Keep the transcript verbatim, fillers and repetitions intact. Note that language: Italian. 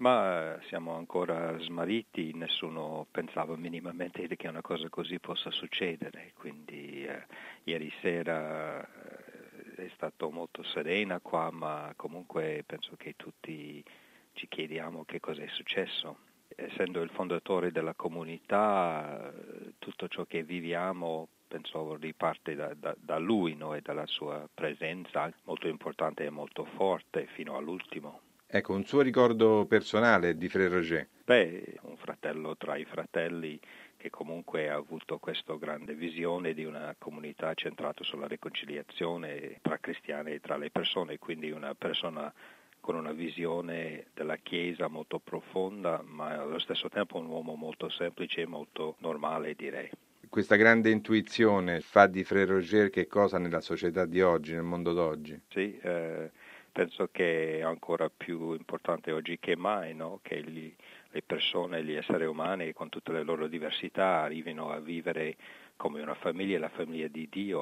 Ma siamo ancora smarriti, nessuno pensava minimamente che una cosa così possa succedere, quindi eh, ieri sera eh, è stato molto serena qua, ma comunque penso che tutti ci chiediamo che cosa è successo. Essendo il fondatore della comunità, eh, tutto ciò che viviamo penso riparte da, da, da lui, no? E dalla sua presenza molto importante e molto forte fino all'ultimo. Ecco, un suo ricordo personale di Frère Roger. Beh, un fratello tra i fratelli che comunque ha avuto questa grande visione di una comunità centrata sulla riconciliazione tra cristiani e tra le persone, quindi una persona con una visione della Chiesa molto profonda, ma allo stesso tempo un uomo molto semplice e molto normale, direi. Questa grande intuizione fa di Frère Roger che cosa nella società di oggi, nel mondo d'oggi? Sì, eh, penso che è ancora più importante oggi che mai, no? Che gli, le persone, gli esseri umani con tutte le loro diversità arrivino a vivere come una famiglia, la famiglia di Dio.